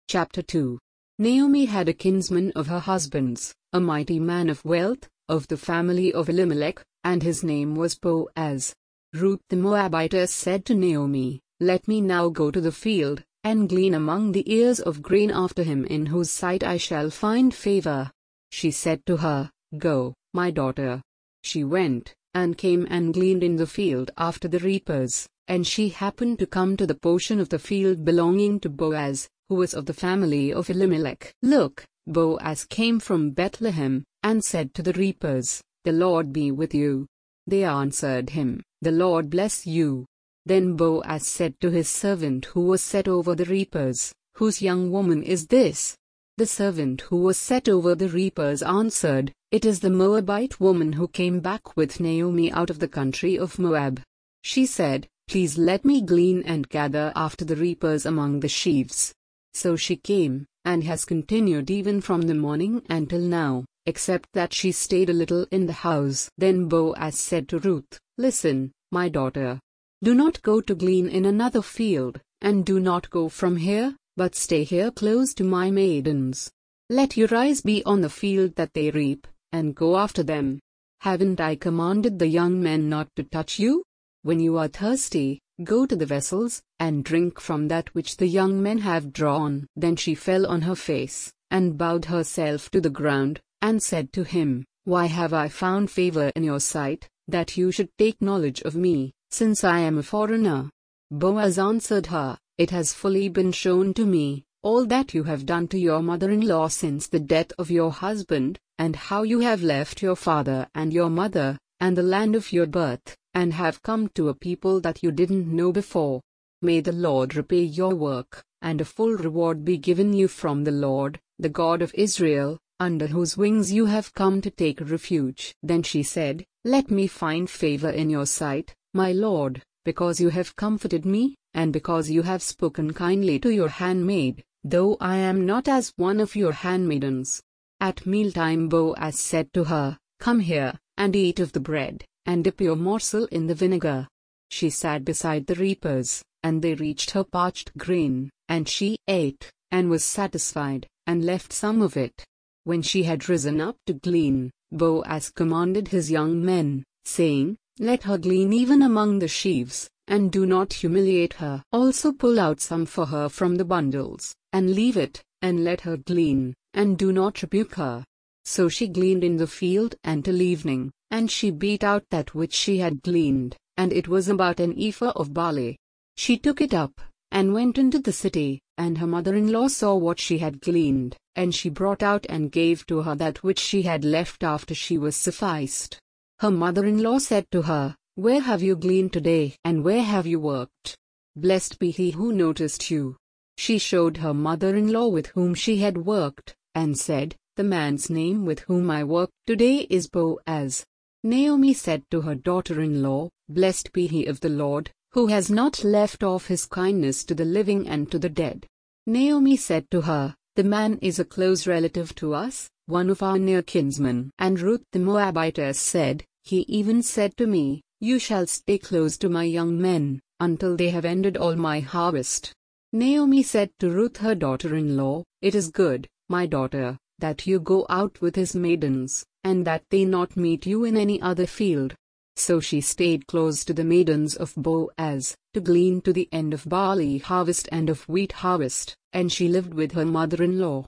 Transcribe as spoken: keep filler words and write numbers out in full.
Chapter two. Naomi had a kinsman of her husband's, a mighty man of wealth, of the family of Elimelech, and his name was Boaz. Ruth the Moabitess said to Naomi, "Let me now go to the field, and glean among the ears of grain after him in whose sight I shall find favor." She said to her, "Go, my daughter." She went, and came and gleaned in the field after the reapers, and she happened to come to the portion of the field belonging to Boaz, who was of the family of Elimelech. Look, Boaz came from Bethlehem, and said to the reapers, "The Lord be with you." They answered him, "The Lord bless you." Then Boaz said to his servant who was set over the reapers, "Whose young woman is this?" The servant who was set over the reapers answered, "It is the Moabite woman who came back with Naomi out of the country of Moab." She said, "Please let me glean and gather after the reapers among the sheaves." So she came, and has continued even from the morning until now, except that she stayed a little in the house. Then Boaz said to Ruth, "Listen, my daughter. Do not go to glean in another field, and do not go from here, but stay here close to my maidens. Let your eyes be on the field that they reap, and go after them. Haven't I commanded the young men not to touch you? When you are thirsty, go to the vessels, and drink from that which the young men have drawn." Then she fell on her face, and bowed herself to the ground, and said to him, "Why have I found favor in your sight, that you should take knowledge of me, since I am a foreigner?" Boaz answered her, "It has fully been shown to me, all that you have done to your mother-in-law since the death of your husband, and how you have left your father and your mother, and the land of your birth, and have come to a people that you didn't know before. May the Lord repay your work, and a full reward be given you from the Lord, the God of Israel, under whose wings you have come to take refuge." Then she said, "Let me find favor in your sight, my Lord, because you have comforted me, and because you have spoken kindly to your handmaid, though I am not as one of your handmaidens." At mealtime Boaz said to her, "Come here, and eat of the bread, and dip your morsel in the vinegar." She sat beside the reapers, and they reached her parched grain, and she ate, and was satisfied, and left some of it. When she had risen up to glean, Boaz commanded his young men, saying, "Let her glean even among the sheaves, and do not humiliate her. Also pull out some for her from the bundles, and leave it, and let her glean, and do not rebuke her." So she gleaned in the field until evening, and she beat out that which she had gleaned, and it was about an ephah of barley. She took it up, and went into the city, and her mother-in-law saw what she had gleaned, and she brought out and gave to her that which she had left after she was sufficed. Her mother-in-law said to her, "Where have you gleaned today, and where have you worked? Blessed be he who noticed you." She showed her mother-in-law with whom she had worked, and said, "The man's name with whom I worked today is Boaz." Naomi said to her daughter-in-law, "Blessed be he of the Lord, who has not left off his kindness to the living and to the dead." Naomi said to her, "The man is a close relative to us, one of our near kinsmen." And Ruth the Moabitess said, "He even said to me, 'You shall stay close to my young men, until they have ended all my harvest.'" Naomi said to Ruth her daughter-in-law, "It is good, my daughter, that you go out with his maidens, and that they not meet you in any other field." So she stayed close to the maidens of Boaz, to glean to the end of barley harvest and of wheat harvest, and she lived with her mother-in-law.